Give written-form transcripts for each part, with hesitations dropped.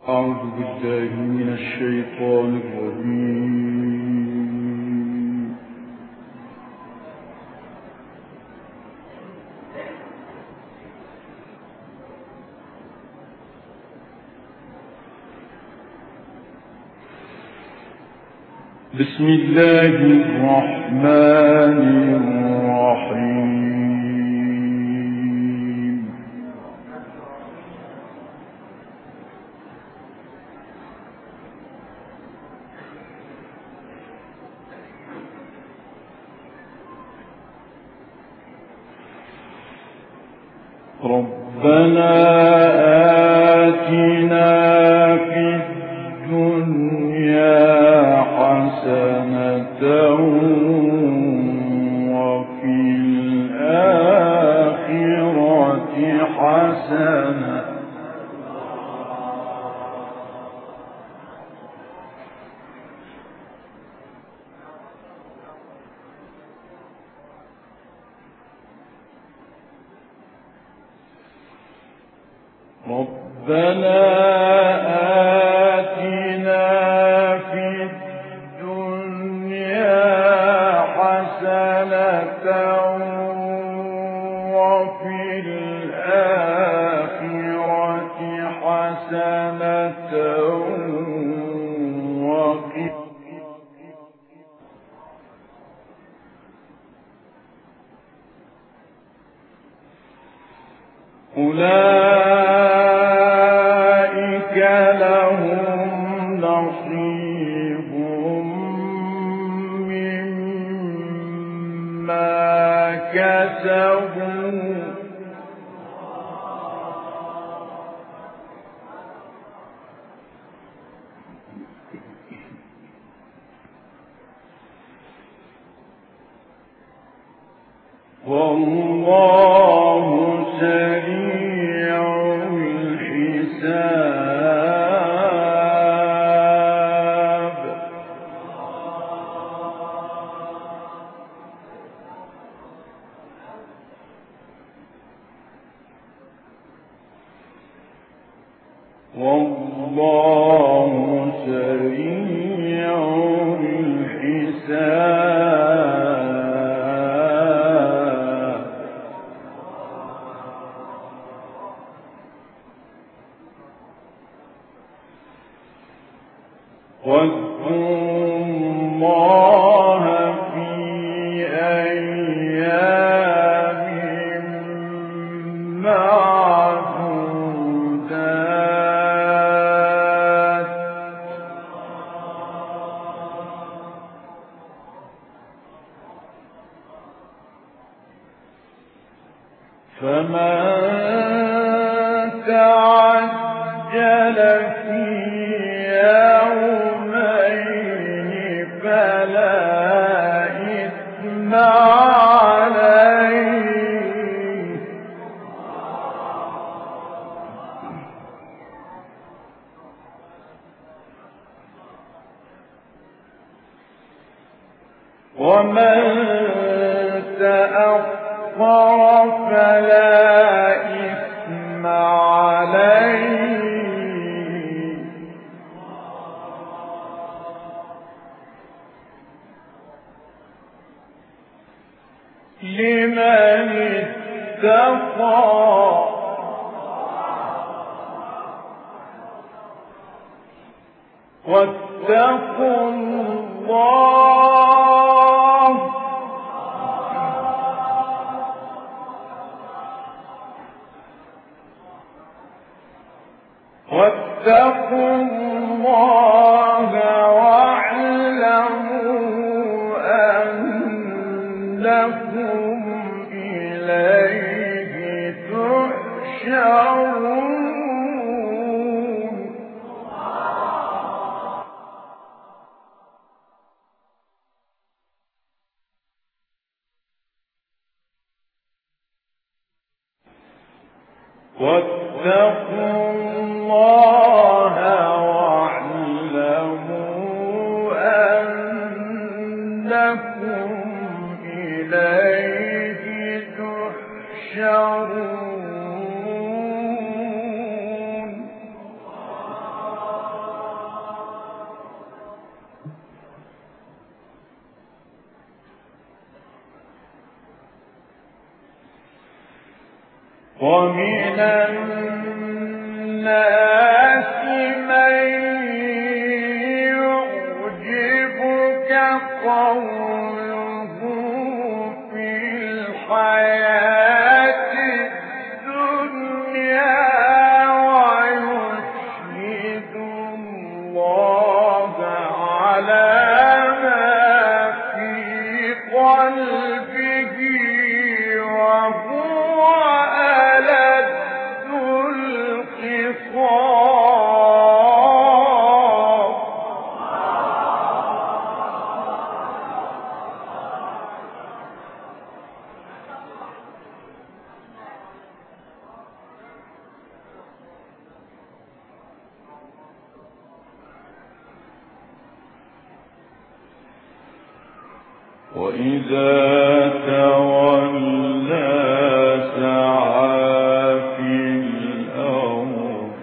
أعوذ بالله من الشيطان الرجيم. بسم الله الرحمن الرحيم. ربنا آتنا في الدنيا حسنة وفي الآخرة حسنة ربنا آتنا في الدنيا حسنة وفي الآخرة حسنة أولئك لهم نصيب مما كسبوا والله سريع الحساب. والله سريع الحساب. واذكروا الله في أيام معدودات فمن تعجل في يومين فلا إثم عليه ومن تأخر فلا إثم عليه لمن اتقى واتقوا الله واتقوا الله واعلموا أنكم إليه تحشرون. واتقوا الله واعلموا أنكم إليه تحشرون. ومن الناس من يعجبك قوله في الحياة الدنيا ويشهد الله على ما في قلبه وهو ألد الخصام. وإذا تولى سعى في الأرض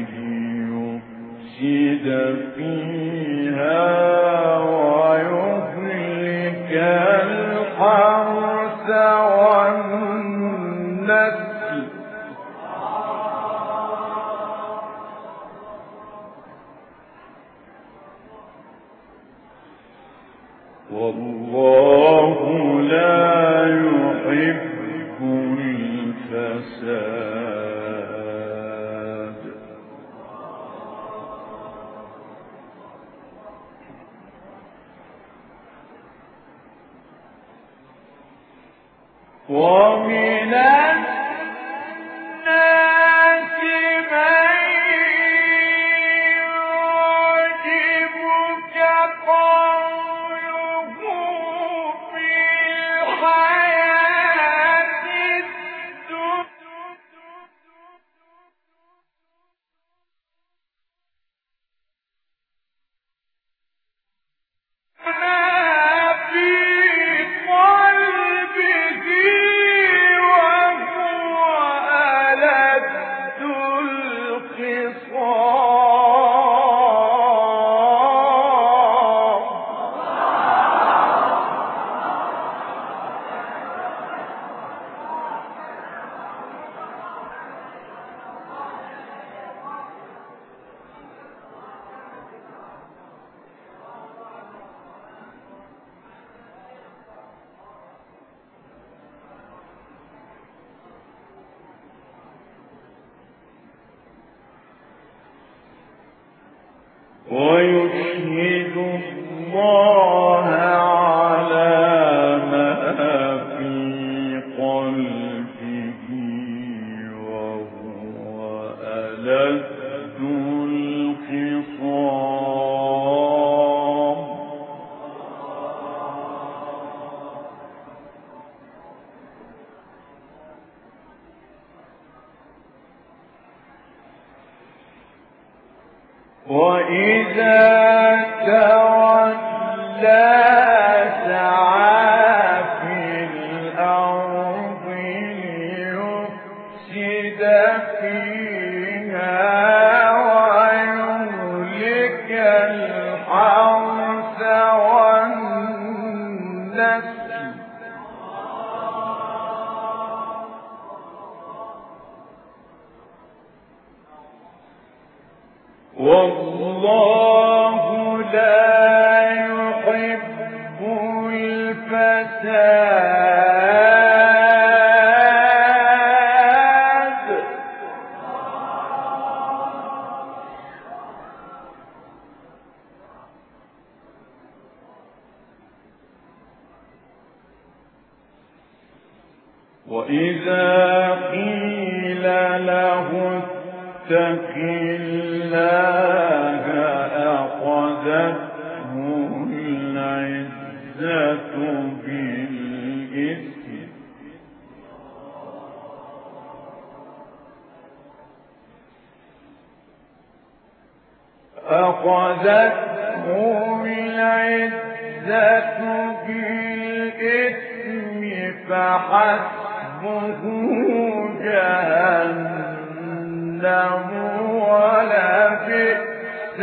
ليفسد فيها ويهلك الحرث والنسل والله لا يحب الفساد. ومن الناس من يعجبك قوله في الحياة الدنيا في قلبه وهو ألد الخصام. ويشهد الله على ما في قلبه وهو ألد الخصام. وإذا تولى سعى في الأرض ليفسد فيها ويهلك الحرث والنسل والله لا يحب الفساد. وإذا قيل له اتق الله أخذته العزة بالإثم فحسبه جهنم ولبئس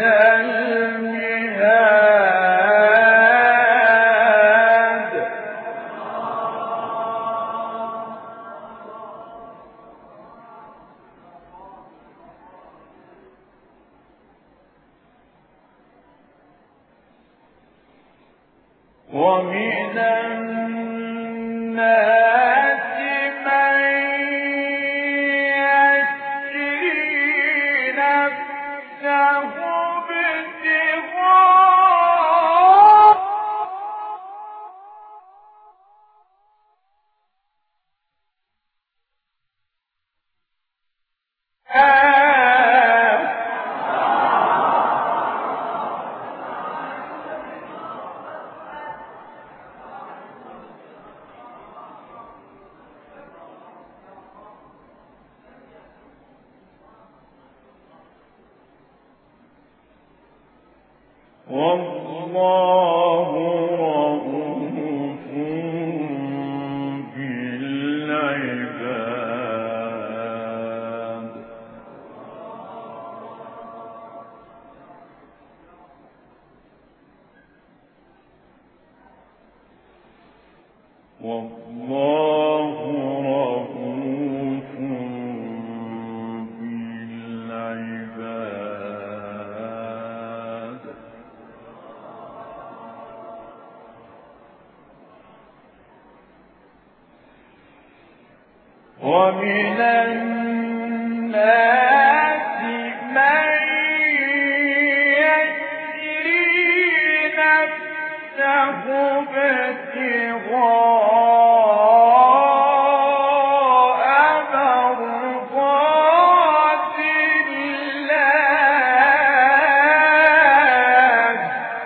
المهاد. ومن الناس من يشري نفسه والله رؤوف بالعباد والله رؤوف بالعباد ومن الناس من يشري نفسه ابتغاء مرضات الله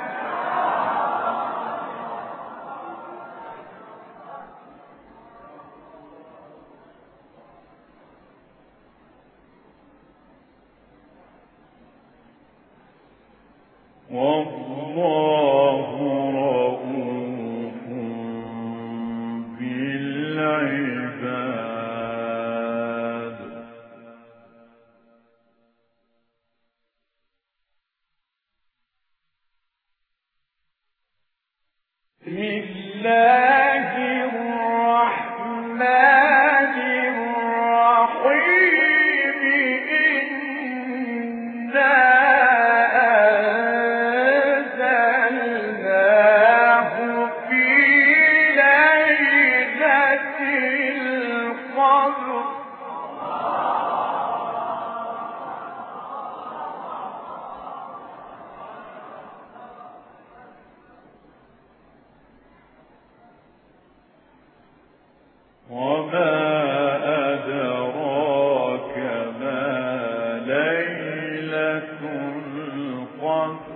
والله رؤوف بالعباد بسم الله الرحمن الرحيم إنا أنزلناه في ليلة القدر وما أدراك ما ليلة القدر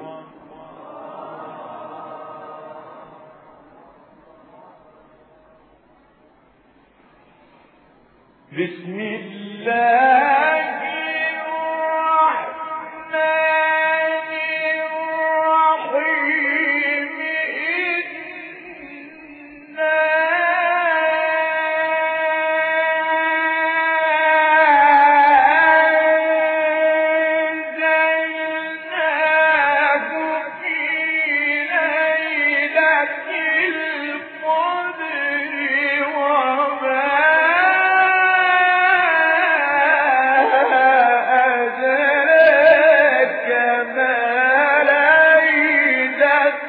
بسم الله الرحمن الرحيم أنزلناه في ليلة القدر وما أدراك ما ليلة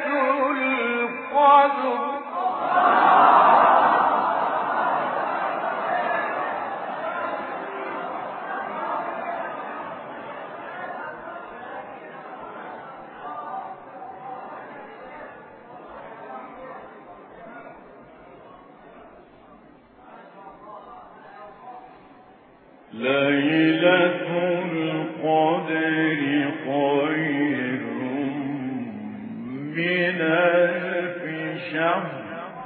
القدر ليلة القدر خير من ألف شهر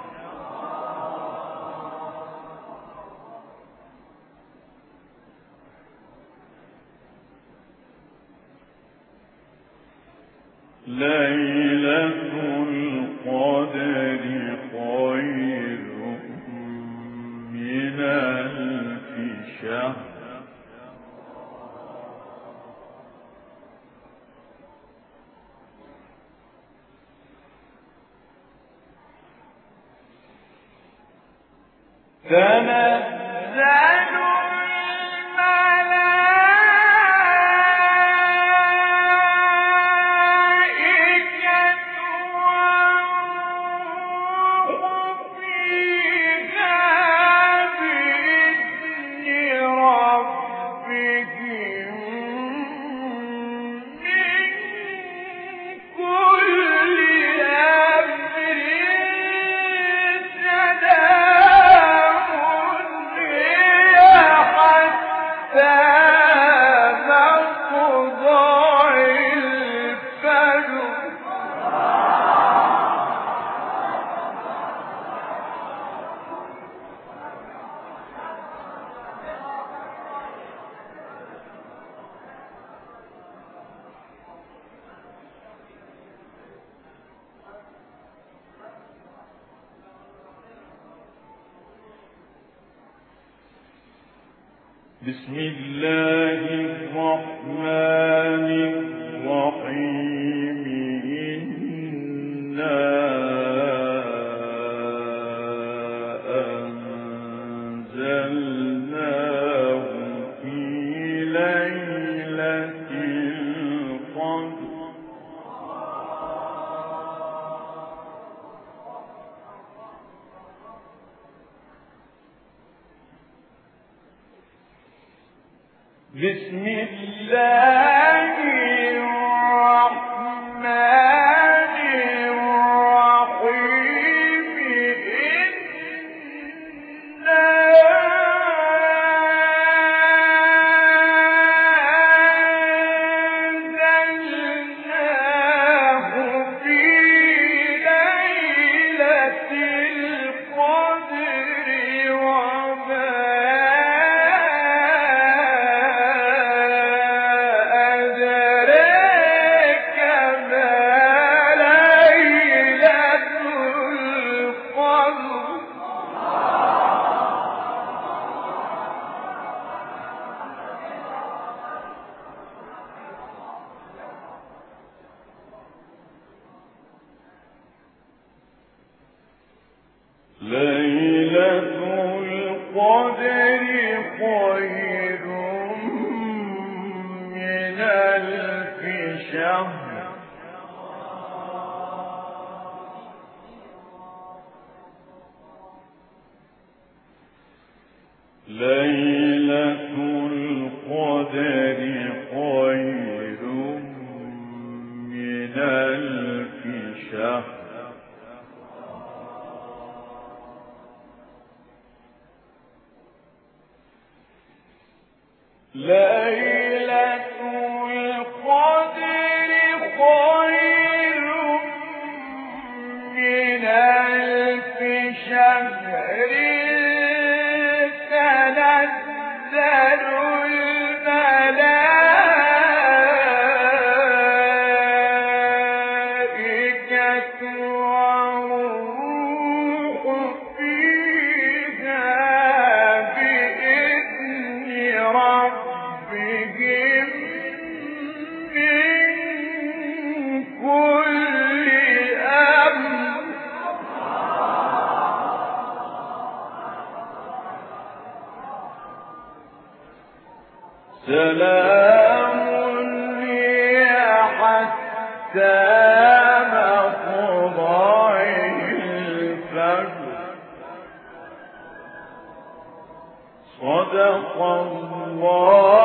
ليلة القدر خير من ألف شهر تنزل الملائكة بسم الله الرحمن الرحيم إنا أنزلناه في ليلة القدر بسم الله الرحمن الرحيم إنا أنزلناه في ليلة القدر وما ليلة القدر خير من ألف شهر ليلة القدر خير من ألف شهر ليلة القدر خير من ألف شهر تنزل الملائكة والروح فيها بإذن ربهم من كل أمر سلام هي حتى مطلع الفجر صدق الله